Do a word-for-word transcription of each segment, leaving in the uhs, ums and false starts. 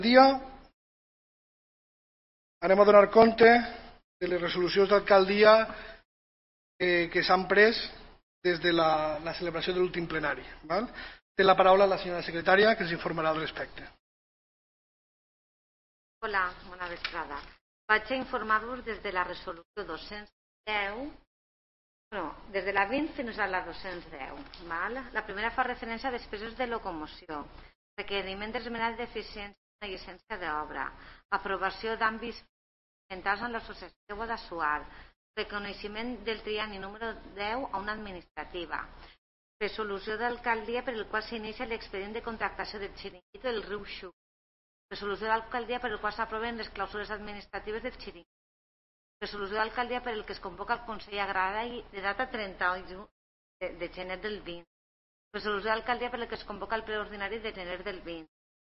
dia anem a donar compte de les resolucions d'alcaldia eh, que s'han pres des de la, la celebració de l'últim plenari. Val? Té la paraula la senyora secretària, que ens informarà al respecte. Hola, bona vesprada. Vaig a informar-vos des de la resolució dos-cents deu, no, des de la vint fins a la dos-cents deu. Val? La primera fa referència a despeses de locomoció, requeriment d'esmenat d'eficiència de llicència d'obra, aprovació d'àmbits ambientals en l'associació de Guadassuar, reconeixement del trienni número deu a una administrativa, resolució d'alcaldia per el qual s'inicia l'expedient de contractació del xiringuito del riu Xúquer, resolució d'alcaldia per el qual s'aproven les clàusules administratives del xiringuito, resolució d'alcaldia per el que es convoca el Consell Agrari de data trenta-u de gener del vint, resolució d'alcaldia per el que es convoca el ple ordinari de gener del vint,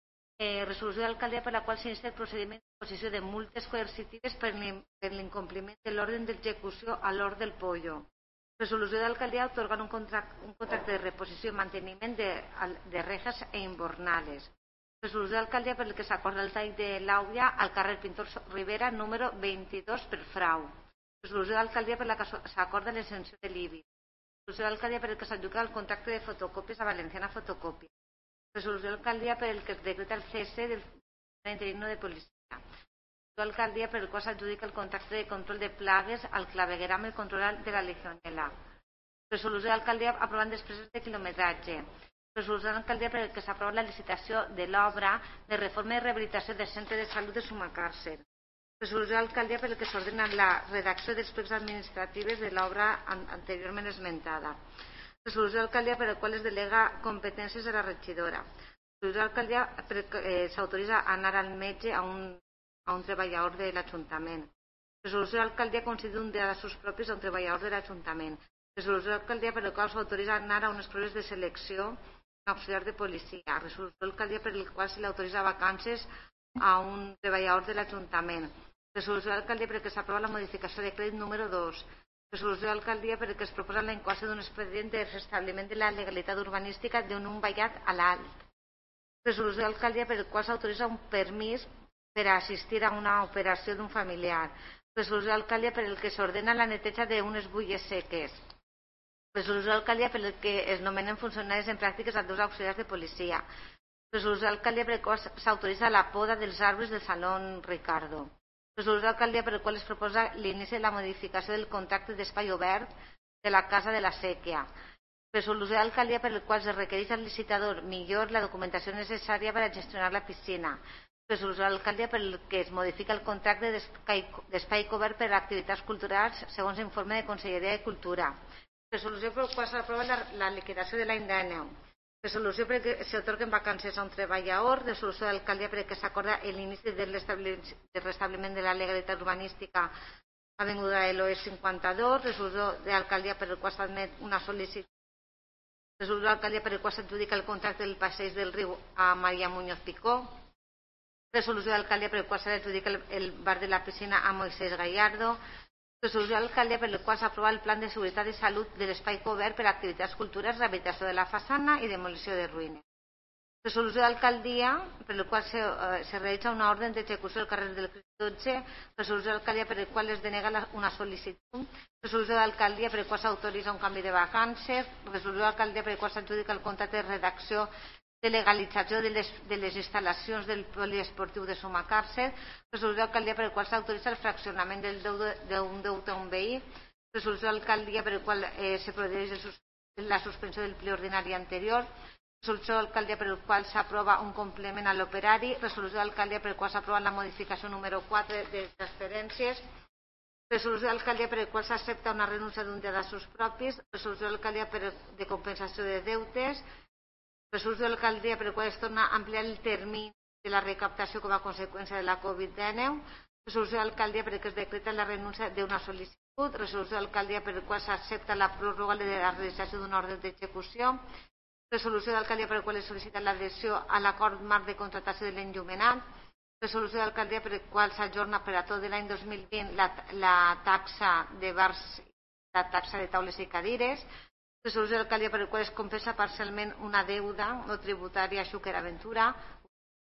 eh, resolució d'alcaldia per la qual s'inicia el procediment d'imposició de multes coercitives per l'incompliment de l'ordre d'execució a l'hort del Pollo, resolució d'alcaldia atorgant un contracte, un contracte de reposició i manteniment de, de rejas e inbornales, resolució d'alcaldia per el que s'acorda el tall de l'Àuia al carrer Pintor Rivera número vint-i-dos per frau, resolució d'alcaldia per la que s'acorda l'exempció de l'I B I, resolució d'alcaldia per el que s'adjudica el contracte de fotocòpies a Valenciana Fotocòpia, resolució d'alcaldia per el que es decreta el cese del interino de policia, resolució d'alcaldia per el qual s'adjudica el contracte de control de plagues al clavegueram el control de la legionela, resolució d'alcaldia aprovant despeses de quilometratge, resolució d'alcaldia per el que s'aprova la licitació de l'obra de reforma i rehabilitació del centre de salut de Sumacàrcer, resolució d'alcaldia per el que s'ordena la redacció dels plecs administratives de l'obra anteriorment esmentada, resolució d'alcaldia per el qual es delega competències a la regidora, resolució d'alcaldia per el que eh, s'autoritza a anar al metge a un, a un treballador de l'Ajuntament, resolució d'alcaldia concedir un dia d'assos propis a un treballador de l'Ajuntament, resolució d'alcaldia per el qual s'autoritza a anar a unes proves de selecció a un auxiliar de policia, resolució d'alcaldia per el qual se li autoritza vacances a un treballador de l'Ajuntament, resolució d'alcaldia per el que s'aprova la modificació de crèdit número dos, resolució d'alcaldia per el que es proposa la incoació d'un expedient de restabliment de la legalitat urbanística d'un vallat a l'alt, resolució d'alcaldia per el qual s'autoritza un permís per a assistir a una operació d'un familiar, resolució d'alcaldia per el que s'ordena la neteja d'unes bulles seques, resolució d'alcaldia per el que es nomenen funcionaris en pràctiques a dos auxiliars de policia, resolució d'alcaldia per el qual s'autoritza la poda dels arbres del Salón Ricardo, resolució d'alcaldia per el qual es proposa l'inici de la modificació del contracte d'espai obert de la Casa de la Sèquia, resolució d'alcaldia per el qual es requereix al licitador millor la documentació necessària per a gestionar la piscina, resolució d'alcaldia per el que es modifica el contracte d'espai cobert per a activitats culturals segons informe de Conselleria de Cultura, resolució per la qual s'aprova la, la liquidació de l'any d'Àneu, resolució per què s'atorguen vacances a un treballador, resolució d'alcaldia per què s'acorda l'inici del restabliment de la legalitat urbanística a Avinguda de l'Oest cinquanta-dos, resolució d'alcaldia per el qual s'admet una sol·licitud, resolució d'alcaldia per el qual s'adjudica el contracte del passeig del riu a Maria Muñoz Picó, resolució d'alcaldia per el qual s'adjudica el, el bar de la piscina a Moisés Gallardo, resolució d'alcaldia per el qual s'aprova el plan de seguretat i salut de l'espai cobert per a activitats culturals, rehabilitació de la façana i demolició de ruïnes. Resolució d'alcaldia per el qual se, eh, se realitza una ordre d'execució al carrer del Crist dotze, resolució d'alcaldia per el qual es denega la, una sol·licitud, resolució d'alcaldia per el qual s'autoritza un canvi de vacances, resolució d'alcaldia per el qual s'adjudica el contracte de redacció de legalització de les, de les instal·lacions del poliesportiu de Sumacàrcer, resolució d'alcaldia per el qual s'autoritza el fraccionament del d'un deute a un veí, resolució d'alcaldia per el qual eh, se produeix el, la suspensió del ple ordinari anterior, resolució d'alcaldia per el qual s'aprova un complement a l'operari, resolució d'alcaldia per el qual s'aprova la modificació número quatre de transferències, resolució d'alcaldia per el qual s'accepta una renúncia d'un dia d'assos propis, resolució d'alcaldia de compensació de deutes, resolució d'alcaldia per el qual es torna a ampliar el termini de la recaptació com a conseqüència de la Covid dinou, resolució d'alcaldia per el que es decreta la renúncia d'una sol·licitud, resolució d'alcaldia per el qual s'accepta la pròrroga de la realització d'un ordre d'execució, resolució d'alcaldia per el qual es sol·licita l'adhesió a l'acord marc de contractació de l'enllumenat, resolució d'alcaldia per el qual s'ajorna per a tot l'any dos mil vint la, la taxa de bars, la taxa de taules i cadires, resolució d'alcaldia per el qual es compensa parcialment una deuda no tributària a Xúquer Aventura,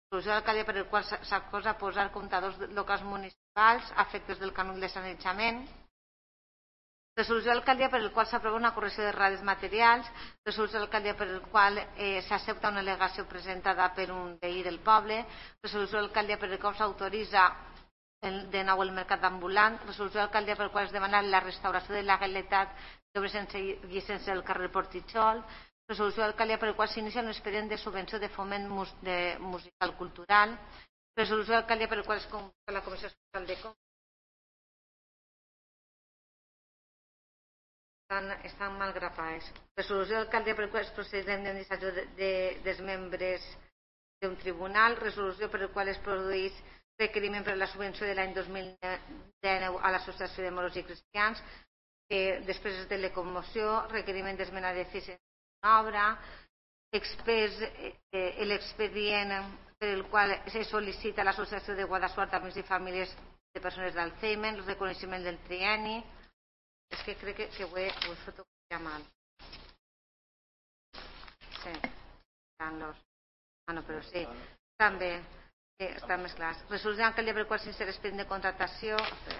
Resolució de l'alcaldia per el qual s'acosa posar comptadors locals municipals a efectes del cànon de sanejament. Resolució de l'alcaldia per el qual s'aprova una correcció d'errades materials. Resolució de l'alcaldia per el qual eh, s'accepta una al·legació presentada per un veí del poble. Resolució de l'alcaldia per el qual s'autoritza de nou el mercat ambulant. Resolució de l'alcaldia per el qual es demana la restauració de la legalitat d'obres sense llicència del carrer Portitxol. Resolució de l'alcaldia per el qual s'inicia un expedient de subvenció de foment de musical cultural. Resolució de l'alcaldia per el qual es convoca la Comissió Especial de Comptes. Estan, estan mal grapats. Resolució de l'alcaldia per el qual es procedeix l'indemnització de, de, dels membres d'un tribunal. Resolució per el qual es produeix requeriment per a la subvenció de l'any dos mil dinou a l'Associació de Moros i Cristians. Eh, després de la commoció, requeriment d'esmena d'eficiència d'una obra, eh, l'expedient per el qual se sol·licita a l'Associació de Guadassuar d'Amics i Famílies de Persones d'Alzheimer, el reconeixement del trienni. És que crec que, que ho, he, ho he fotocopiat mal. Sí, los... ah, no, però sí, també eh, estan més clars. Resolució de l'alcaldia per el qual s'insera expedient de contractació.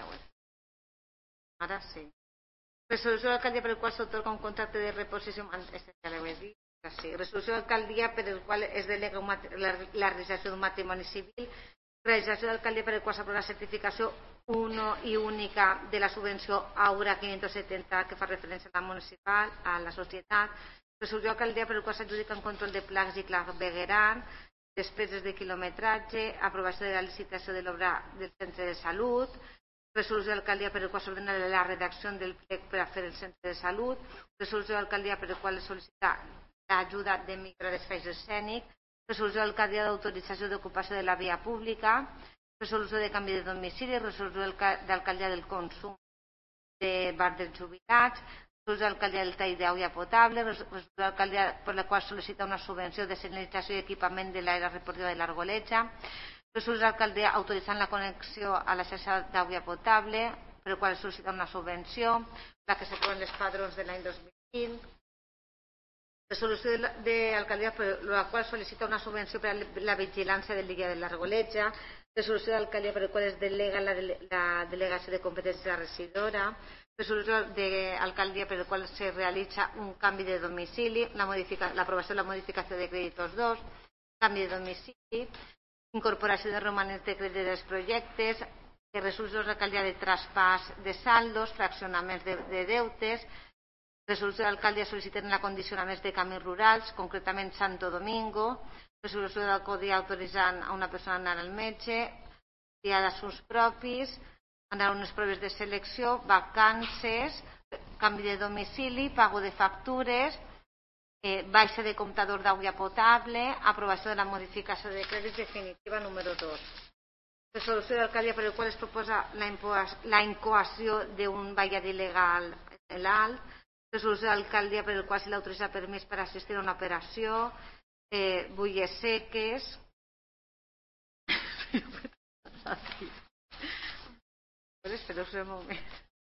Ara sí. Resolució de l'alcaldia per el qual s'atorga un contracte de reposició. Ja l'he dit. Sí. Resolució de l'alcaldia per el qual es delega un, la, la realització d'un matrimoni civil. Realització de l'alcaldia per el qual s'aprova la certificació uno i única de la subvenció Aura quinientos setenta que fa referència a la municipal, a la societat. Resolució de l'alcaldia per el qual s'adjudica un control de placs i clavegueran, despeses de quilometratge, aprovació de la licitació de l'obra del centre de salut. Resolució de l'alcaldia per el qual s'ordena la redacció del plec per a fer el centre de salut. Resolució de l'alcaldia per el qual es sol·licita l'ajuda de micro d'espais escènics. Resolució de l'alcaldia d'autorització d'ocupació de la via pública. Resolució de canvi de domicili. Resolució de l'alcaldia del consum de bar dels jubilats. Resolució de l'alcaldia del tall d'aigua potable. Resolució de l'alcaldia per la qual sol·licita una subvenció de senyalització i equipament de l'àrea reportiva de l'Argoleja. Resolució de l'alcaldia autoritzant la connexió a la xarxa d'aigua potable, per la qual sol·licita una subvenció, la que s'aproven els padrons de l'any dos mil vint. Resolució de l'alcaldia per la qual sol·licita una subvenció per a la vigilància del Lliga de l'Argoleja. Resolució de l'alcaldia per la qual es delega la, dele la delegació de competència regidora. Resolució de l'alcaldia per la qual se realitza un canvi de domicili, l'aprovació la de la modificació de crèditos dos, canvi de domicili, incorporació de romanents de crèdit dels projectes, de resolucions de l'alcaldia de traspàs de saldos, fraccionaments de, de deutes. Resolució de l'alcaldia sol·licitant l'acondicionament de camins rurals, concretament Santo Domingo. Resolució de l'alcaldia autoritzant a una persona a anar al metge, dia d'assumptes propis, anar a unes proves de selecció, vacances, canvi de domicili, pago de factures, eh, baixa de comptador d'aigua potable, aprovació de la modificació de crèdits definitiva número dos. Resolució de l'alcaldia per el qual es proposa la incoació d'un vallat il·legal en l'alt. Resolució de l'alcaldia per el qual se l'autoritza permís per assistir a una operació, eh, bulles seques. Espera un moment.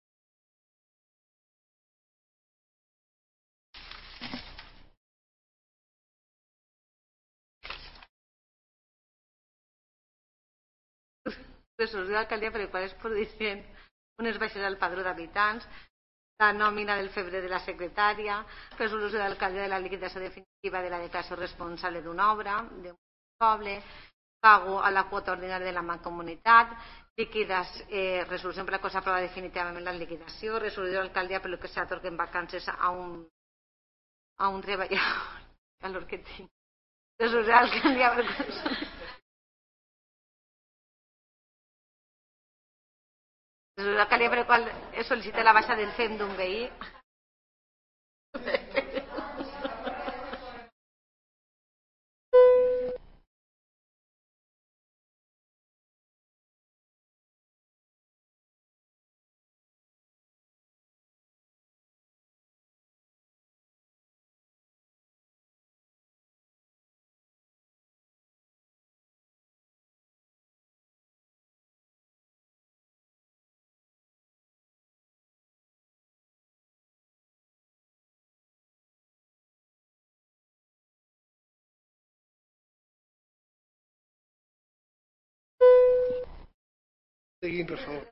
Resolució de l'alcaldia per el qual es produeixen unes baixes al padró d'habitants, la nòmina del febrer de la secretària, resolució de l'alcaldia de la liquidació definitiva de la declaració responsable d'una obra, d'un poble, pago a la quota ordinària de la mancomunitat, liquidació, eh, resolució per la qual s'aprova definitivament la liquidació, resolució de l'alcaldia per la que s'atorguen vacances a un, a un treballador, a l'hora que tinc. Resolució de l'alcaldia per la qual l'alcaldia per la qual es sol·licita la baixa del fem d'un veí. Seguim, per favor.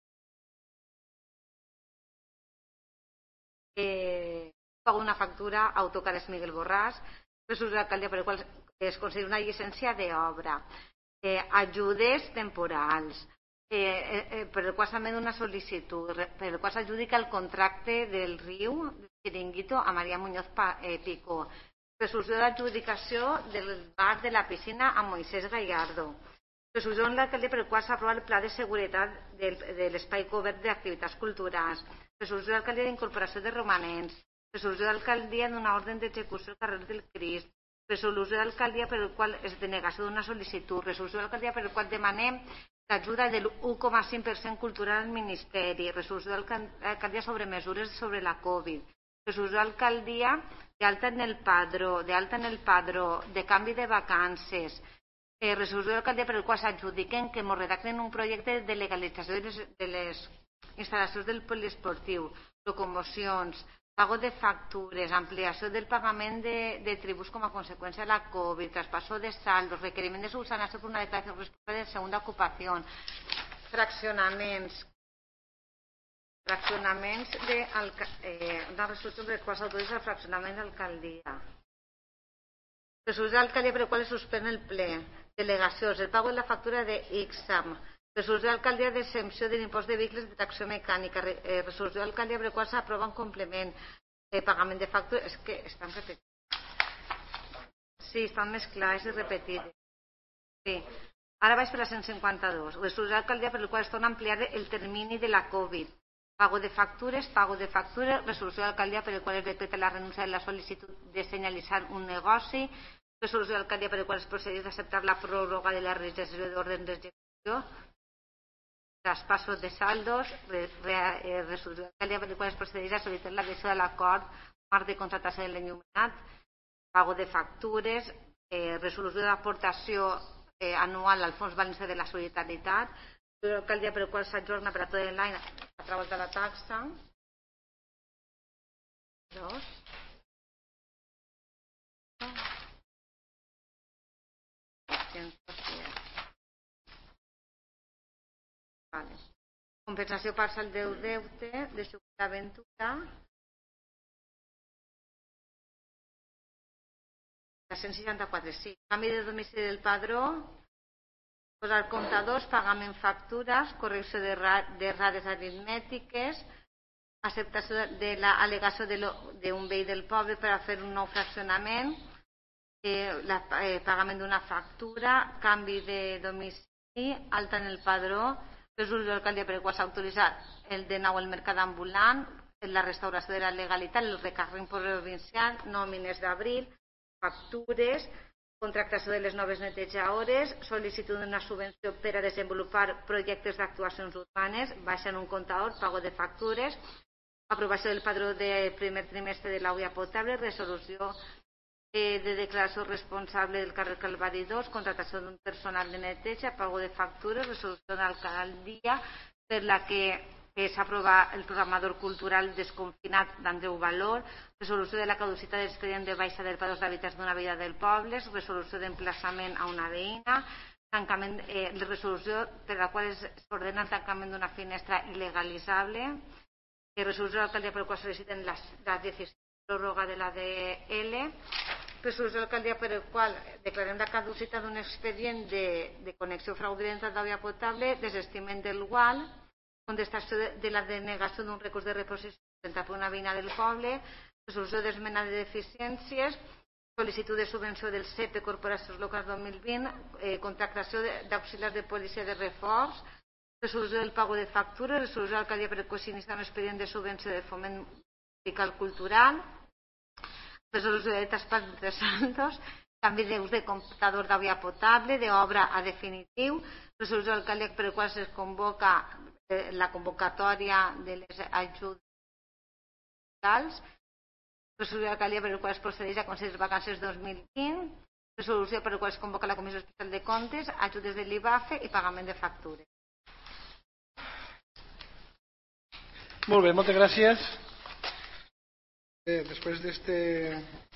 Eh, pago una factura a Autocares Miguel Borràs, resolució de l'alcaldia per el qual es concedeix una llicència d'obra, eh, ajudes temporals, eh, eh, per el qual s'emet una sol·licitud, per el qual s'adjudica el contracte del riu, del Chiringuito, a Maria Muñoz eh, Picó, resolució d'adjudicació del bar de la piscina a Moisés Gallardo, resolució de l'alcaldia per el qual s'aprova el pla de seguretat del, de l'espai cobert d'activitats culturals, resolució de l'alcaldia d'incorporació de romanents, resolució de l'alcaldia d'una ordre d'execució al carrer del Crist, resolució de l'alcaldia per el qual és denegació d'una sol·licitud, resolució de l'alcaldia per el qual demanem l'ajuda del u coma cinc per cent cultural al Ministeri, resolució de l'alcaldia sobre mesures sobre la Covid, resolució de l'alcaldia d'alta en el padró, d'alta en el padró, de canvi de vacances, eh, resolució de l'alcaldia per el qual s'adjudiquen que ens redacten un projecte de legalització de les, de les instal·lacions del poliesportiu, locomocions, pago de factures, ampliació del pagament de, de tributs com a conseqüència de la Covid, traspasso de saldos, requeriment de subsanació per una declaració responsable de segunda ocupació, fraccionaments, fraccionaments de eh, una resolució per la qual s'autoritza el fraccionament d'alcaldia. Resolució de l'alcaldia per la qual es suspèn el ple, delegacions, el pago de la factura de Ixam, resolució de l'alcaldia d'exempció de l'impost de vehicles de tracció mecànica, eh, resolució de l'alcaldia per la qual s'aprova un complement, eh, pagament de factura, és que estan repetits. Sí, estan més clars i repetits. Sí. Ara vaig per la cent cinquanta-dos. Resolució de l'alcaldia per la qual es torna a ampliar el termini de la Covid. Pago de factures, pago de factures, resolució de l'alcaldia per la qual es decreta la renúncia de la sol·licitud de senyalitzar un negoci, resolució de l'alcaldia per la qual es procedeix a acceptar la pròrroga de la realització d'ordre d'execució, traspassos de saldos, resolució de l'alcaldia per la qual es procedeix a sol·licitar l'adhesió a l'acord marc de contractació de l'enllumenat, pago de factures, eh, resolució d'aportació eh, anual al Fons Valencià de la Solidaritat, l'alcaldia per la qual s'ajorna per a tot l'any a través de la taxa. Dos. Vale. Compensació parcial del deute de Seguretat Aventura. La cent seixanta-quatre, sí. Canvi de domicili del padró, posar comptadors, pagament factures, correcció d'errades aritmètiques, acceptació de l'al·legació d'un veí del poble per a fer un nou fraccionament, eh, la, eh, pagament d'una factura, canvi de domicili, alta en el padró, resolució de l'alcaldia per la qual s'ha autoritzat el de nou el mercat ambulant, la restauració de la legalitat, el recàrrec provincial, nòmines d'abril, factures, contractació de les noves netejadores, sol·licitud d'una subvenció per a desenvolupar projectes d'actuacions urbanes, baixa en un comptador, pago de factures, aprovació del padró de primer trimestre de l'aigua potable, resolució eh, de declaració responsable del carrer Calvari dos, contractació d'un personal de neteja, pago de factures, resolució de l'alcaldia per la que que s'aprova el programador cultural desconfinat d'Andreu Valor, resolució de la caducitat de l'expedient de baixa del padró d'habitatge d'una veïna del poble, resolució d'emplaçament a una veïna, tancament, eh, resolució per la qual s'ordena el tancament d'una finestra il·legalitzable, eh, resolució de l'alcaldia per la qual sol·liciten la, la decisió de pròrroga de la D L, resolució de l'alcaldia per la qual declarem la caducitat d'un expedient de, de connexió fraudulenta d'aigua potable, desestiment del U A L, contestació de la denegació d'un recurs de reposició presentat per una veïna del poble, resolució d'esmena de deficiències, sol·licitud de subvenció del C E P Corporacions Locals dos mil vint, eh, contractació d'auxiliars de policia de reforç, resolució del pago de factures, resolució de l'alcaldia per s'inicia un expedient de subvenció de foment musical cultural, resolució de traspàs de saldos, canvi d'ús de comptador d'aigua potable, d'obra a definitiu, resolució de l'alcaldia per la qual es convoca la convocatòria de les ajudes fiscals, resolució de l'alcaldia per la qual es procedeix a concedir vacances dos mil vint, resolució per la qual es convoca la Comissió Especial de Comptes, ajudes de l'I B A F E i pagament de factures. Molt bé, moltes gràcies. Eh, després d'este